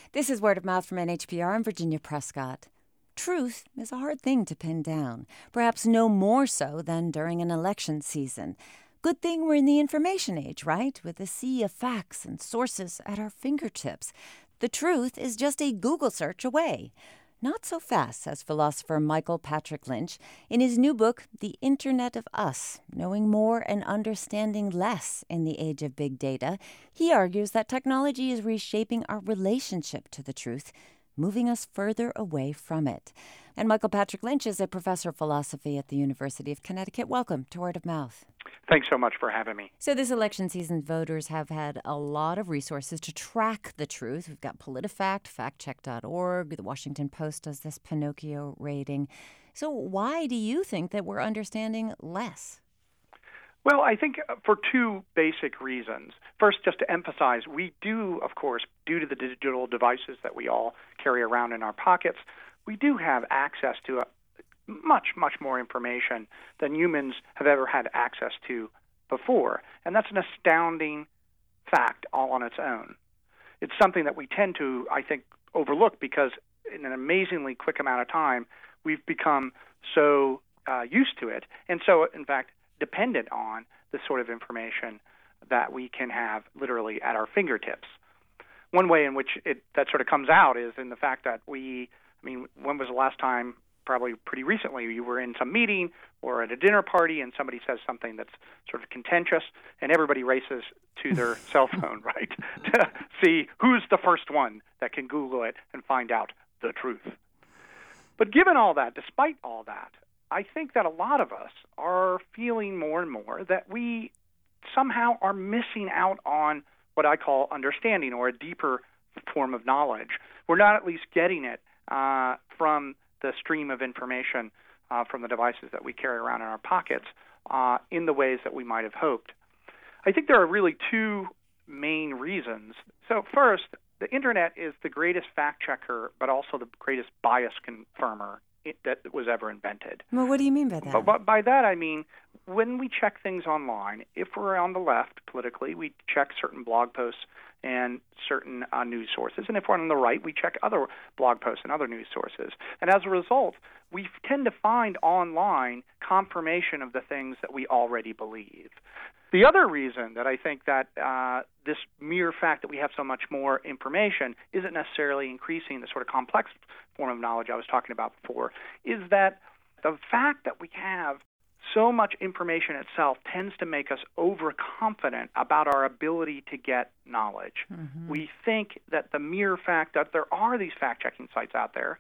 This is Word of Mouth from NHPR. I'm Virginia Prescott. Truth is a hard thing to pin down, perhaps no more so than during an election season. Good thing we're in the information age, right? With a sea of facts and sources at our fingertips. The truth is just a Google search away. Not so fast, says philosopher Michael Patrick Lynch in his new book, The Internet of Us, Knowing More and Understanding Less in the Age of Big Data. He argues that technology is reshaping our relationship to the truth, moving us further away from it. And Michael Patrick Lynch is a professor of philosophy at the University of Connecticut. Welcome to Word of Mouth. Thanks so much for having me. So this election season, voters have had a lot of resources to track the truth. We've got PolitiFact, factcheck.org, the Washington Post does this Pinocchio rating. So why do you think that we're understanding less? Well, I think for two basic reasons. First, just to emphasize, we do, of course, due to the digital devices that we all carry around in our pockets, we do have access to much more information than humans have ever had access to before. And that's an astounding fact all on its own. It's something that we tend to, I think, overlook because in an amazingly quick amount of time, we've become so used to it. And so, in fact, dependent on the sort of information that we can have literally at our fingertips. One way in which that sort of comes out is in the fact that when was the last time, probably pretty recently, you were in some meeting or at a dinner party and somebody says something that's sort of contentious and everybody races to their cell phone, right, to see who's the first one that can Google it and find out the truth. But given all that, despite all that, I think that a lot of us are feeling more and more that we somehow are missing out on what I call understanding or a deeper form of knowledge. We're not at least getting it from the stream of information from the devices that we carry around in our pockets in the ways that we might have hoped. I think there are really two main reasons. So first, the Internet is the greatest fact checker, but also the greatest bias confirmer that was ever invented. Well, what do you mean by that? But by that, I mean, when we check things online, if we're on the left politically, we check certain blog posts and certain news sources. And if we're on the right, we check other blog posts and other news sources. And as a result, we tend to find online confirmation of the things that we already believe. The other reason that I think that this mere fact that we have so much more information isn't necessarily increasing the sort of complex form of knowledge I was talking about before is that the fact that we have so much information itself tends to make us overconfident about our ability to get knowledge. Mm-hmm. We think that the mere fact that there are these fact-checking sites out there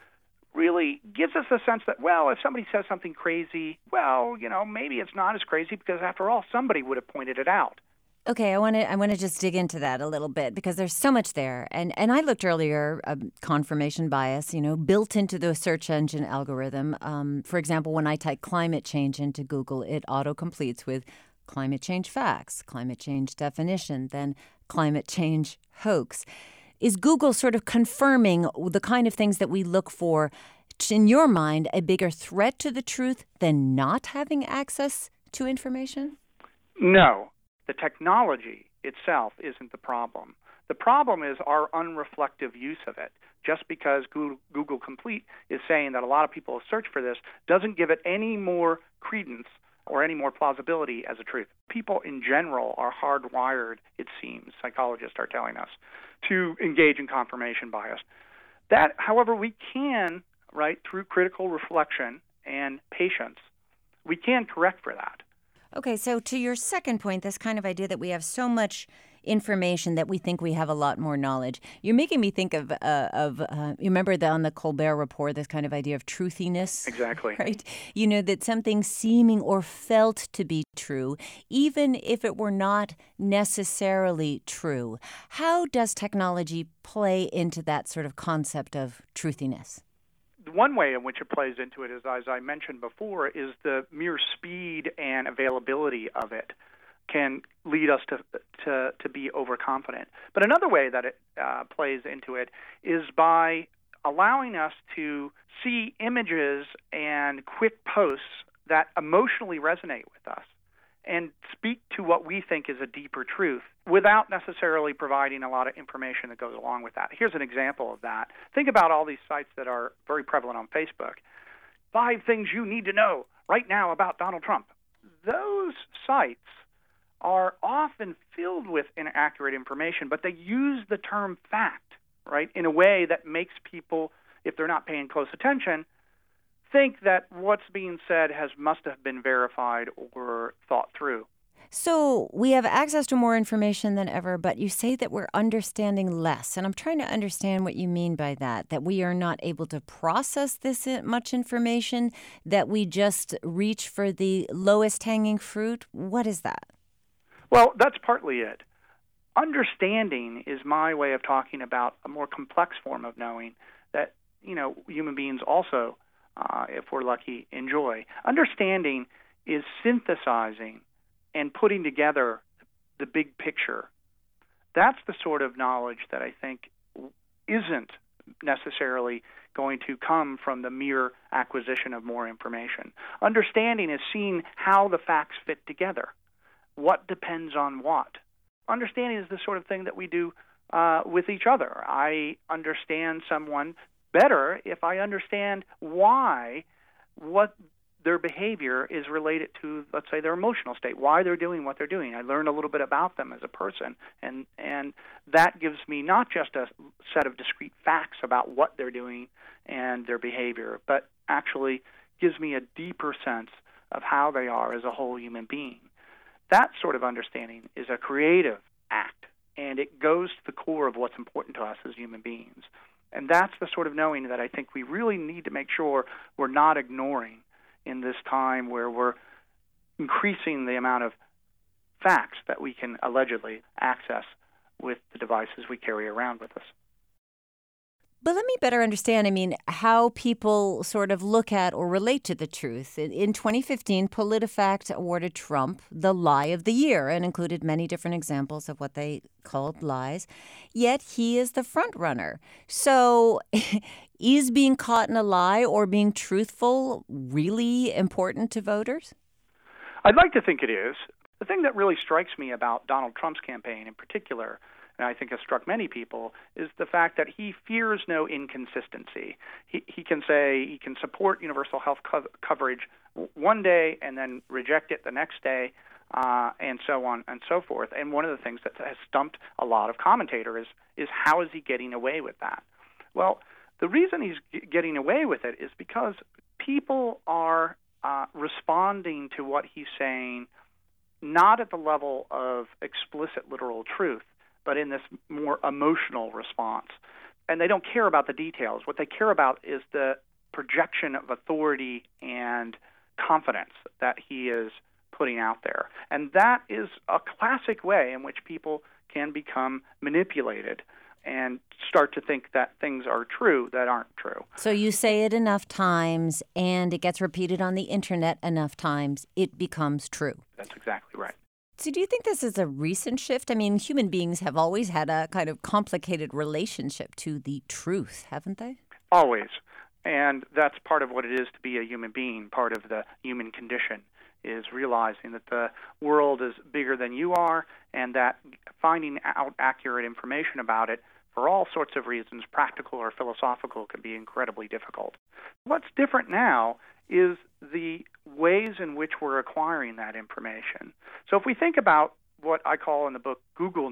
really gives us a sense that, well, if somebody says something crazy, well, maybe it's not as crazy because, after all, somebody would have pointed it out. Okay, I want to just dig into that a little bit because there's so much there. And I looked earlier, confirmation bias, built into the search engine algorithm. For example, when I type climate change into Google, it auto-completes with climate change facts, climate change definition, then climate change hoax. Is Google sort of confirming the kind of things that we look for, in your mind, a bigger threat to the truth than not having access to information? No. The technology itself isn't the problem. The problem is our unreflective use of it. Just because Google Complete is saying that a lot of people search for this doesn't give it any more credence or any more plausibility as a truth. People in general are hardwired, it seems, psychologists are telling us, to engage in confirmation bias. That, however, we can, right, through critical reflection and patience, we can correct for that. Okay, so to your second point, this kind of idea that we have so much information that we think we have a lot more knowledge, you're making me think of you remember on the Colbert Report, this kind of idea of truthiness? Exactly. Right? That something seeming or felt to be true, even if it were not necessarily true. How does technology play into that sort of concept of truthiness? One way in which it plays into it is, as I mentioned before, is the mere speed and availability of it can lead us to be overconfident. But another way that it plays into it is by allowing us to see images and quick posts that emotionally resonate with us. and speak to what we think is a deeper truth without necessarily providing a lot of information that goes along with that. Here's an example of that. Think about all these sites that are very prevalent on Facebook. 5 things you need to know right now about Donald Trump. Those sites are often filled with inaccurate information, but they use the term fact, right, in a way that makes people, if they're not paying close attention, think that what's being said must have been verified or thought through. So we have access to more information than ever, but you say that we're understanding less. And I'm trying to understand what you mean by that we are not able to process this much information, that we just reach for the lowest hanging fruit. What is that? Well, that's partly it. Understanding is my way of talking about a more complex form of knowing that, human beings also, if we're lucky, enjoy. Understanding is synthesizing and putting together the big picture. That's the sort of knowledge that I think isn't necessarily going to come from the mere acquisition of more information. Understanding is seeing how the facts fit together. What depends on what? Understanding is the sort of thing that we do with each other. I understand someone better if I understand why what their behavior is related to, let's say, their emotional state, why they're doing what they're doing. I learn a little bit about them as a person, and that gives me not just a set of discrete facts about what they're doing and their behavior, but actually gives me a deeper sense of how they are as a whole human being. That sort of understanding is a creative act, and it goes to the core of what's important to us as human beings. And that's the sort of knowing that I think we really need to make sure we're not ignoring in this time where we're increasing the amount of facts that we can allegedly access with the devices we carry around with us. But let me better understand, how people sort of look at or relate to the truth. In 2015, PolitiFact awarded Trump the Lie of the Year and included many different examples of what they called lies. Yet he is the front runner. So is being caught in a lie or being truthful really important to voters? I'd like to think it is. The thing that really strikes me about Donald Trump's campaign in particular, and I think has struck many people, is the fact that he fears no inconsistency. He can say he can support universal health coverage one day and then reject it the next day, and so on and so forth. And one of the things that has stumped a lot of commentators is how is he getting away with that? Well, the reason he's getting away with it is because people are responding to what he's saying not at the level of explicit literal truth, but in this more emotional response. And they don't care about the details. What they care about is the projection of authority and confidence that he is putting out there. And that is a classic way in which people can become manipulated and start to think that things are true that aren't true. So you say it enough times and it gets repeated on the internet enough times, it becomes true. That's exactly right. So do you think this is a recent shift? Human beings have always had a kind of complicated relationship to the truth, haven't they? Always. And that's part of what it is to be a human being. Part of the human condition is realizing that the world is bigger than you are and that finding out accurate information about it for all sorts of reasons, practical or philosophical, can be incredibly difficult. What's different now is the ways in which we're acquiring that information. So if we think about what I call in the book Google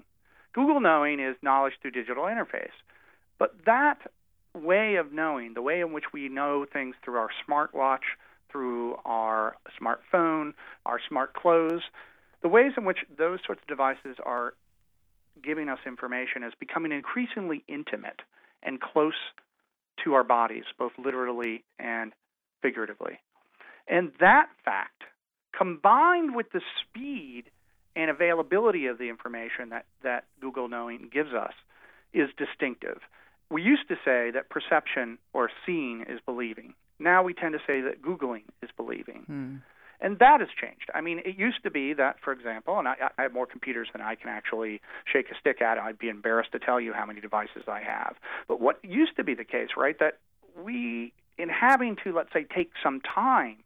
knowing is knowledge through digital interface. But that way of knowing, the way in which we know things through our smartwatch, through our smartphone, our smart clothes, the ways in which those sorts of devices are giving us information is becoming increasingly intimate and close to our bodies, both literally and figuratively. And that fact, combined with the speed and availability of the information that Google Knowing gives us, is distinctive. We used to say that perception or seeing is believing. Now we tend to say that Googling is believing. And that has changed. It used to be that, for example, and I have more computers than I can actually shake a stick at. I'd be embarrassed to tell you how many devices I have. But what used to be the case, right, that we, in having to, let's say, take some time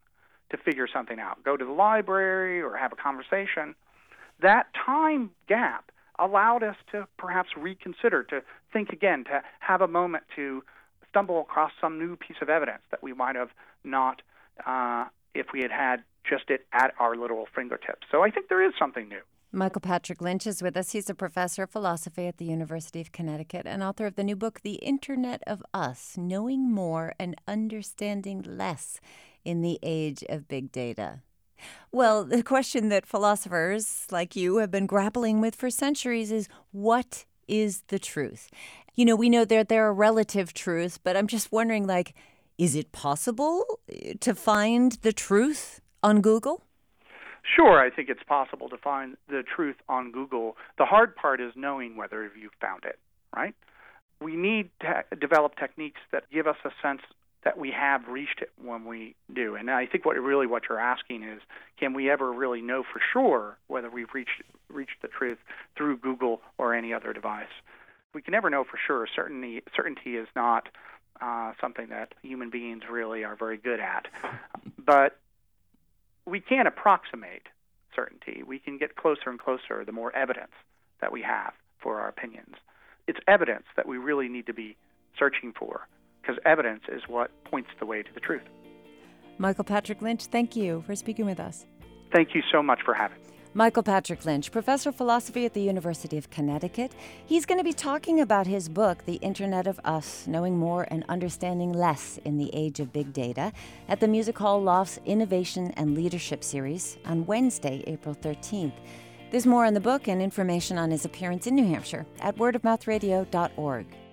to figure something out, go to the library or have a conversation. That time gap allowed us to perhaps reconsider, to think again, to have a moment to stumble across some new piece of evidence that we might have not if we had just it at our literal fingertips. So I think there is something new. Michael Patrick Lynch is with us. He's a professor of philosophy at the University of Connecticut and author of the new book, The Internet of Us, Knowing More and Understanding Less in the Age of Big Data. Well, the question that philosophers like you have been grappling with for centuries is, what is the truth? You know, we know that there are relative truths, but I'm just wondering, is it possible to find the truth on Google? Sure, I think it's possible to find the truth on Google. The hard part is knowing whether you've found it, right? We need to develop techniques that give us a sense that we have reached it when we do. And I think what you're asking is, can we ever really know for sure whether we've reached the truth through Google or any other device? We can never know for sure. Certainty is not something that human beings really are very good at. But we can approximate certainty. We can get closer and closer the more evidence that we have for our opinions. It's evidence that we really need to be searching for, because evidence is what points the way to the truth. Michael Patrick Lynch, thank you for speaking with us. Thank you so much for having me. Michael Patrick Lynch, professor of philosophy at the University of Connecticut. He's going to be talking about his book, The Internet of Us, Knowing More and Understanding Less in the Age of Big Data, at the Music Hall Loft's Innovation and Leadership Series on Wednesday, April 13th. There's more on the book and information on his appearance in New Hampshire at wordofmouthradio.org.